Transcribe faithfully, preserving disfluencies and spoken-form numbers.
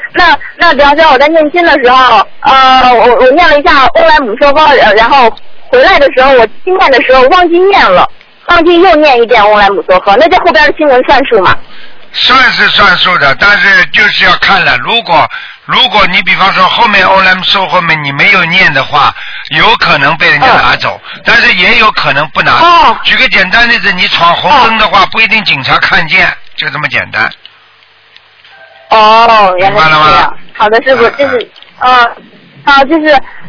那那比方说我在念经的时候，呃，我我念了一下欧莱姆说法，然后回来的时候我经念的时候忘记念了，忘记又念一遍欧莱姆说法，那这后边的经文算数吗？ 算是算数的，但是就是要看了。如果如果你比方说后面欧莱姆说后面你没有念的话，有可能被人家拿走，哦、但是也有可能不拿。哦、举个简单例子，你闯红灯的话，哦、不一定警察看见，就这么简单。 哦，原来是这样。好的，师傅，就是呃，好，就是